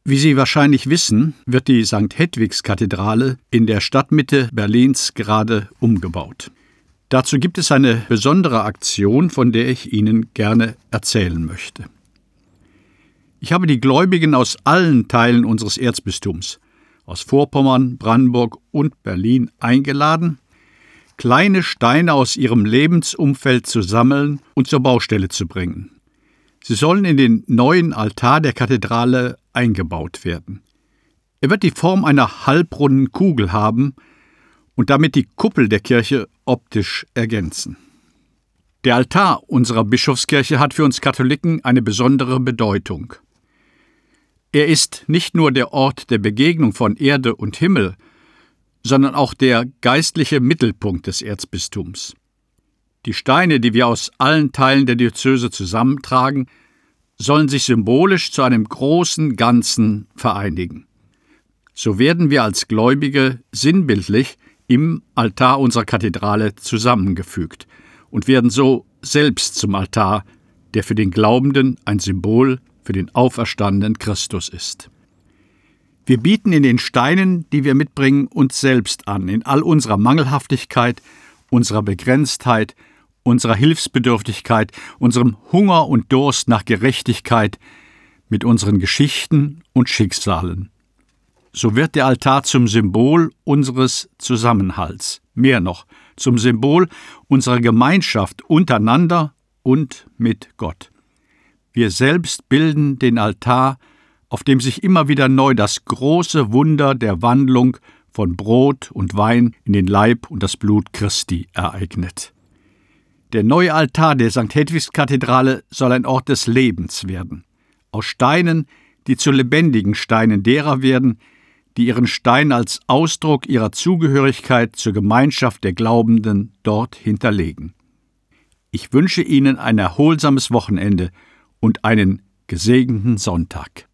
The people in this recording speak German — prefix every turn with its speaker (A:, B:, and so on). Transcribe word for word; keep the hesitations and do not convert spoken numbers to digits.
A: Wie Sie wahrscheinlich wissen, wird die Sankt Hedwigs-Kathedrale in der Stadtmitte Berlins gerade umgebaut. Dazu gibt es eine besondere Aktion, von der ich Ihnen gerne erzählen möchte. Ich habe die Gläubigen aus allen Teilen unseres Erzbistums, aus Vorpommern, Brandenburg und Berlin eingeladen, kleine Steine aus ihrem Lebensumfeld zu sammeln und zur Baustelle zu bringen. Sie sollen in den neuen Altar der Kathedrale eingebaut werden. Er wird die Form einer halbrunden Kugel haben und damit die Kuppel der Kirche optisch ergänzen. Der Altar unserer Bischofskirche hat für uns Katholiken eine besondere Bedeutung. Er ist nicht nur der Ort der Begegnung von Erde und Himmel, sondern auch der geistliche Mittelpunkt des Erzbistums. Die Steine, die wir aus allen Teilen der Diözese zusammentragen, sollen sich symbolisch zu einem großen Ganzen vereinigen. So werden wir als Gläubige sinnbildlich im Altar unserer Kathedrale zusammengefügt und werden so selbst zum Altar, der für den Glaubenden ein Symbol für den auferstandenen Christus ist. Wir bieten in den Steinen, die wir mitbringen, uns selbst an, in all unserer Mangelhaftigkeit, unserer Begrenztheit, unserer Hilfsbedürftigkeit, unserem Hunger und Durst nach Gerechtigkeit, mit unseren Geschichten und Schicksalen. So wird der Altar zum Symbol unseres Zusammenhalts, mehr noch, zum Symbol unserer Gemeinschaft untereinander und mit Gott. Wir selbst bilden den Altar, auf dem sich immer wieder neu das große Wunder der Wandlung von Brot und Wein in den Leib und das Blut Christi ereignet. Der neue Altar der Sankt Hedwigs-Kathedrale soll ein Ort des Lebens werden, aus Steinen, die zu lebendigen Steinen derer werden, die ihren Stein als Ausdruck ihrer Zugehörigkeit zur Gemeinschaft der Glaubenden dort hinterlegen. Ich wünsche Ihnen ein erholsames Wochenende und einen gesegneten Sonntag.